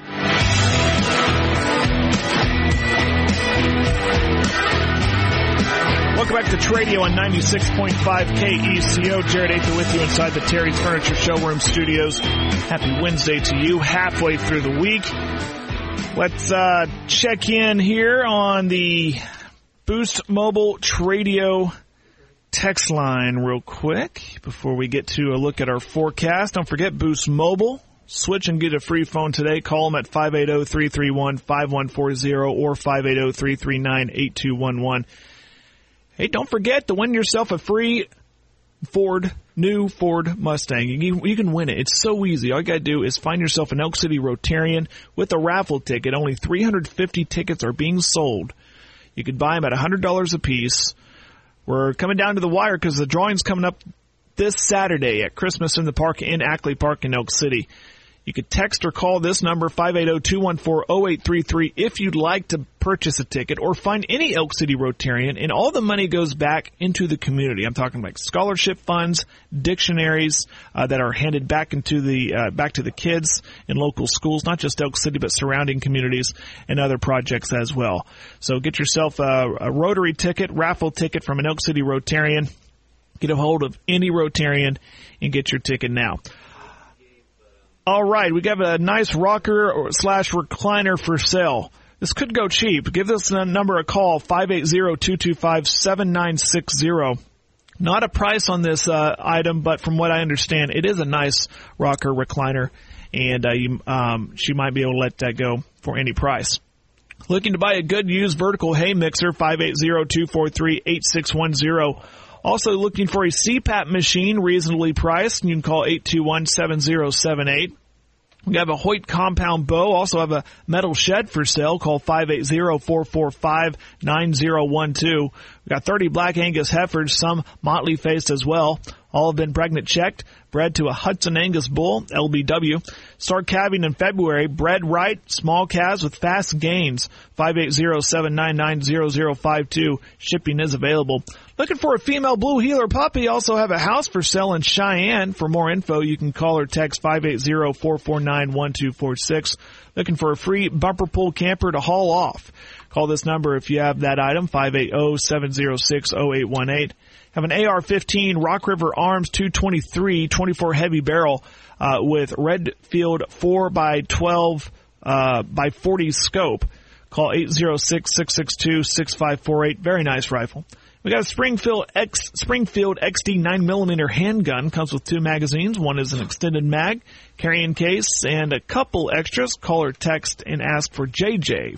Welcome back to Tradio on 96.5 KECO. Jared Aither with you inside the Terry's Furniture Showroom Studios. Happy Wednesday to you, halfway through the week. Let's check in here on the Boost Mobile Tradio text line real quick before we get to a look at our forecast. Don't forget Boost Mobile. Switch and get a free phone today. Call them at 580-331-5140 or 580-339-8211. Hey, don't forget to win yourself a free new Ford Mustang. You can win it. It's so easy. All you got to do is find yourself an Elk City Rotarian with a raffle ticket. Only 350 tickets are being sold. You can buy them at $100 a piece. We're coming down to the wire because the drawing's coming up this Saturday at Christmas in the Park in Ackley Park in Elk City. You could text or call this number, 580-214-0833, if you'd like to purchase a ticket or find any Elk City Rotarian, and all the money goes back into the community. I'm talking like scholarship funds, dictionaries that are handed back into the back to the kids in local schools, not just Elk City, but surrounding communities and other projects as well. So get yourself a Rotary ticket, raffle ticket from an Elk City Rotarian. Get a hold of any Rotarian and get your ticket now. All right, we got a nice rocker / recliner for sale. This could go cheap. Give this number a call, 580-225-7960. Not a price on this item, but from what I understand, it is a nice rocker recliner, and she might be able to let that go for any price. Looking to buy a good used vertical hay mixer, 580-243-8610. Also looking for a CPAP machine, reasonably priced. You can call 821-7078. We have a Hoyt compound bow. Also have a metal shed for sale. Call 580-445-9012. We got 30 Black Angus heifers, some motley faced as well. All have been pregnant checked. Bred to a Hudson Angus bull, LBW. Start calving in February. Bred right, small calves with fast gains. 580-799-0052. Shipping is available. Looking for a female blue heeler puppy? Also have a house for sale in Cheyenne. For more info, you can call or text 580-449-1246. Looking for a free bumper pull camper to haul off? Call this number if you have that item, 580-706-0818. Have an AR-15 Rock River Arms 223 24 heavy barrel with Redfield 4x12 by 40 scope. Call 806-662-6548. Very nice rifle. We got a Springfield XD 9mm handgun. Comes with 2 magazines. One is an extended mag, carrying case, and a couple extras. Call or text and ask for JJ,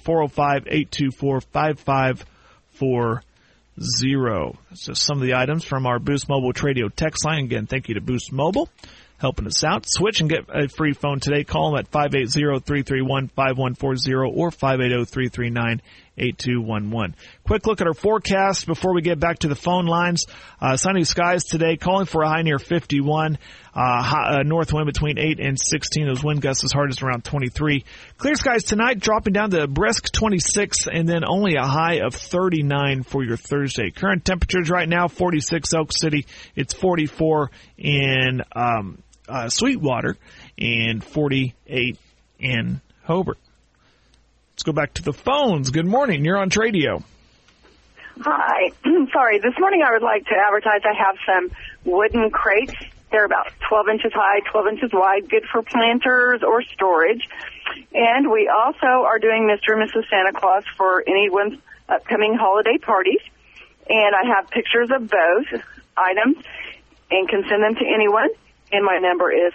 405-824-5540. That's just some of the items from our Boost Mobile Tradio text line. Again, thank you to Boost Mobile helping us out. Switch and get a free phone today. Call them at 580-331-5140 or 8211. Quick look at our forecast before we get back to the phone lines. Sunny skies today, calling for a high near 51. North wind between 8 and 16. Those wind gusts as hard as around 23. Clear skies tonight, dropping down to a brisk 26, and then only a high of 39 for your Thursday. Current temperatures right now, 46 Elk City. It's 44 in Sweetwater and 48 in Hobart. Let's go back to the phones. Good morning. You're on Tradio. Hi. Sorry. This morning I would like to advertise I have some wooden crates. They're about 12 inches high, 12 inches wide, good for planters or storage. And we also are doing Mr. and Mrs. Santa Claus for anyone's upcoming holiday parties. And I have pictures of both items and can send them to anyone. And my number is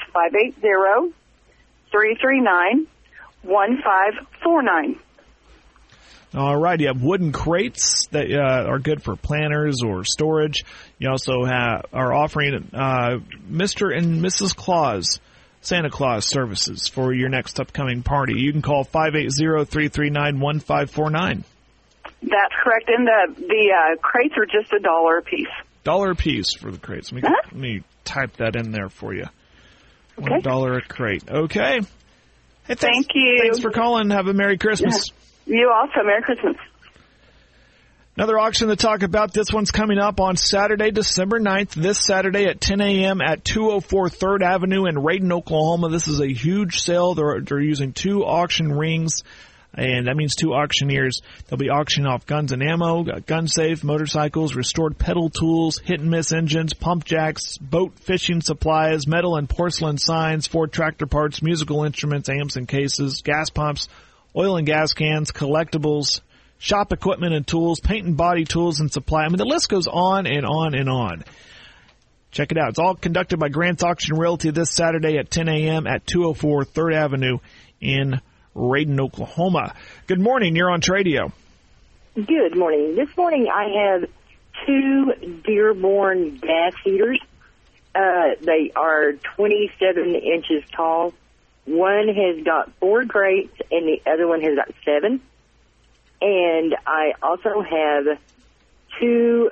580-339-1549. All right, you have wooden crates that are good for planters or storage. You also are offering Mr. and Mrs. Claus, Santa Claus services for your next upcoming party. You can call 580-339-1549. That's correct, and the crates are just $1 a piece. $1 a piece for the crates. Let me type that in there for you. Okay. $1 a crate. Okay. Hey, Thank you. Thanks for calling. Have a Merry Christmas. Yeah. You also. Merry Christmas. Another auction to talk about. This one's coming up on Saturday, December 9th, this Saturday at 10 a.m. at 204 3rd Avenue in Raiden, Oklahoma. This is a huge sale. They're using 2 auction rings, and that means 2 auctioneers. They'll be auctioning off guns and ammo, gun safe, motorcycles, restored pedal tools, hit-and-miss engines, pump jacks, boat fishing supplies, metal and porcelain signs, Ford tractor parts, musical instruments, amps and cases, gas pumps, oil and gas cans, collectibles, shop equipment and tools, paint and body tools and supply. I mean, the list goes on and on and on. Check it out. It's all conducted by Grant's Auction Realty this Saturday at 10 a.m. at 204 3rd Avenue in Raiden, Oklahoma. Good morning. You're on Tradio. Good morning. This morning I have 2 Dearborn gas heaters. They are 27 inches tall. One has got 4 grates, and the other one has got 7. And I also have 2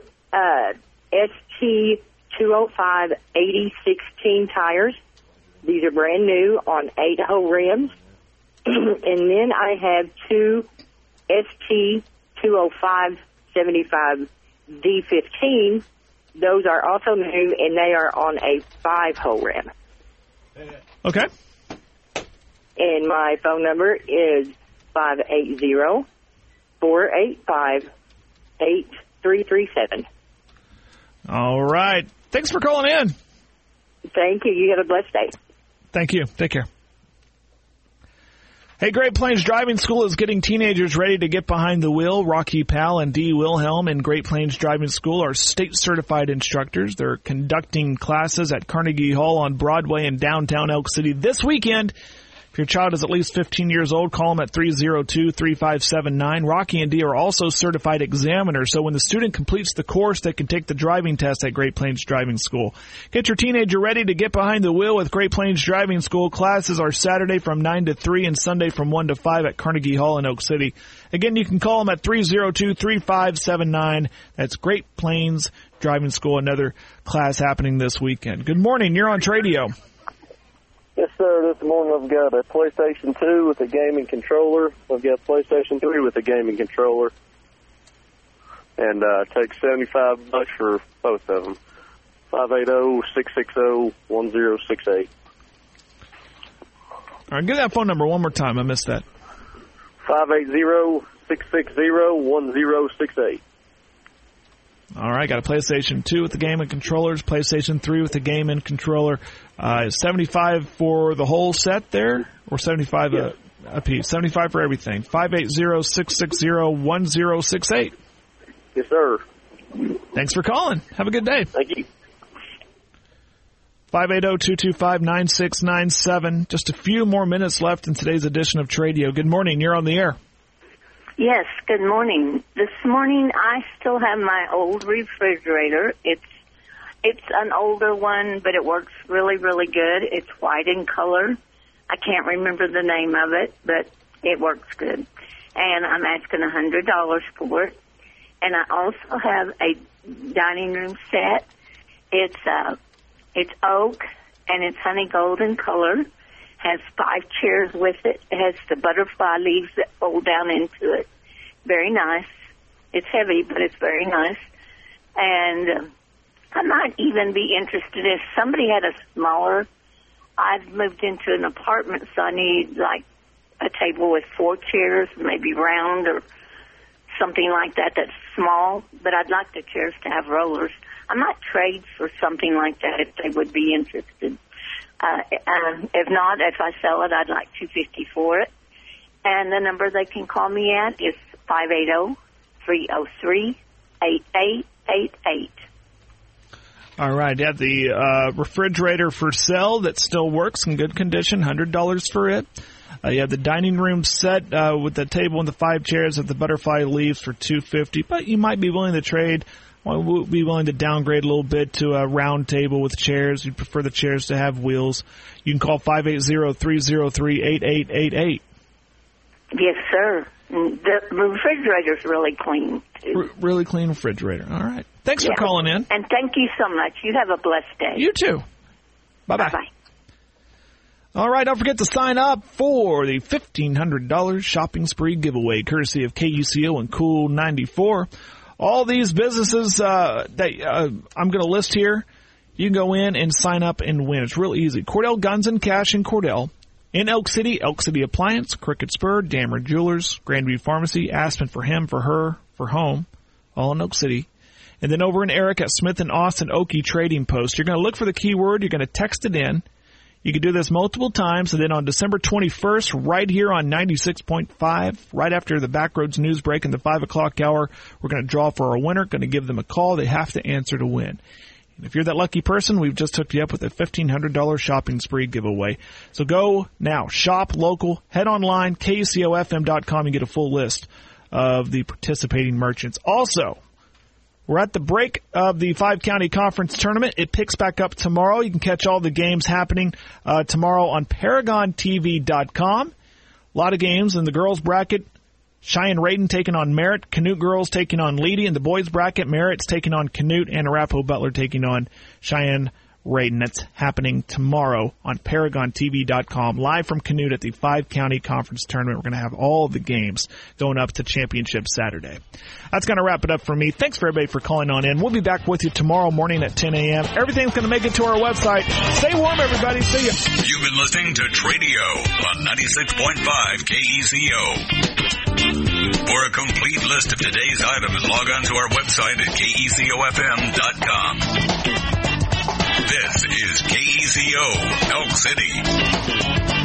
ST205 8016 tires. These are brand new on 8-hole rims. And then I have 2 ST205 75 D15. Those are also new, and they are on a 5-hole rim. Okay. And my phone number is 580-485-8337. All right. Thanks for calling in. Thank you. You have a blessed day. Thank you. Take care. Hey, Great Plains Driving School is getting teenagers ready to get behind the wheel. Rocky Powell and Dee Wilhelm in Great Plains Driving School are state-certified instructors. They're conducting classes at Carnegie Hall on Broadway in downtown Elk City this weekend. If your child is at least 15 years old, call them at 302-3579. Rocky and Dee are also certified examiners, so when the student completes the course, they can take the driving test at Great Plains Driving School. Get your teenager ready to get behind the wheel with Great Plains Driving School. Classes are Saturday from 9 to 3 and Sunday from 1 to 5 at Carnegie Hall in Oak City. Again, you can call them at 302-3579. That's Great Plains Driving School, another class happening this weekend. Good morning. You're on Tradio. Yes, sir. This morning I've got a PlayStation 2 with a gaming controller. I've got a PlayStation 3 with a gaming controller. And take $75 for both of them. 580-660-1068. All right, give that phone number one more time. I missed that. 580-660-1068. All right, got a PlayStation 2 with the game and controllers, PlayStation 3 with the game and controller. $75 for the whole set there, or $75 a piece? $75 for everything. 580-660-1068. Yes, sir. Thanks for calling. Have a good day. Thank you. 580-225-9697. Just a few more minutes left in today's edition of Tradio. Good morning. You're on the air. Yes, good morning. This morning I still have my old refrigerator. It's an older one, but it works really, really good. It's white in color. I can't remember the name of it, but it works good. and I'm asking $100 for it. And I also have a dining room set. It's oak, and it's honey golden color. Has 5 chairs with it. It has the butterfly leaves that fold down into it. Very nice. It's heavy, but it's very nice. And I might even be interested if somebody had a smaller. I've moved into an apartment, so I need like a table with 4 chairs, maybe round or something like that that's small. But I'd like the chairs to have rollers. I might trade for something like that if they would be interested. If not, if I sell it, I'd like $250 for it. And the number they can call me at is 580-303-8888. All right. Yeah, the refrigerator for sale that still works in good condition, $100 for it. You have the dining room set with the table and the 5 chairs with the butterfly leaves for $250. But you might be willing to trade. We'll be willing to downgrade a little bit to a round table with chairs. You'd prefer the chairs to have wheels. You can call 580-303-8888. Yes, sir. The refrigerator's really clean, too. Really clean refrigerator. All right. Thanks for calling in. And thank you so much. You have a blessed day. You too. Bye-bye. Bye-bye. All right, don't forget to sign up for the $1,500 shopping spree giveaway, courtesy of KUCO and Cool 94. All these businesses that I'm going to list here, you can go in and sign up and win. It's real easy. Cordell Guns and Cash in Cordell. In Elk City Appliance, Cricket Spur, Dameron Jewelers, Grandview Pharmacy, Aspen for him, for her, for home, all in Elk City. And then over in Eric at Smith & Austin Okie Trading Post, you're going to look for the keyword. You're going to text it in. You can do this multiple times, and then on December 21st, right here on 96.5, right after the Backroads news break in the 5 o'clock hour, we're going to draw for our winner, going to give them a call. They have to answer to win. And if you're that lucky person, we've just hooked you up with a $1,500 shopping spree giveaway. So go now, shop local, head online, KUCOFM.com, and get a full list of the participating merchants. Also, we're at the break of the 5-county conference tournament. It picks back up tomorrow. You can catch all the games happening tomorrow on ParagonTV.com. A lot of games in the girls' bracket. Cheyenne-Raden taking on Merritt. Canute girls taking on Leedy. In the boys' bracket, Merritt's taking on Canute, and Arapahoe-Butler taking on Cheyenne-Raden. That's happening tomorrow on ParagonTV.com, live from Canute at the 5-county conference tournament. We're going to have all the games going up to championship Saturday. That's going to wrap it up for me. Thanks for everybody for calling on in. We'll be back with you tomorrow morning at 10 a.m. Everything's going to make it to our website. Stay warm, everybody. See ya. You've been listening to Tradio on 96.5 KECO. For a complete list of today's items, log on to our website at KECOFM.com. This is KECO, Elk City.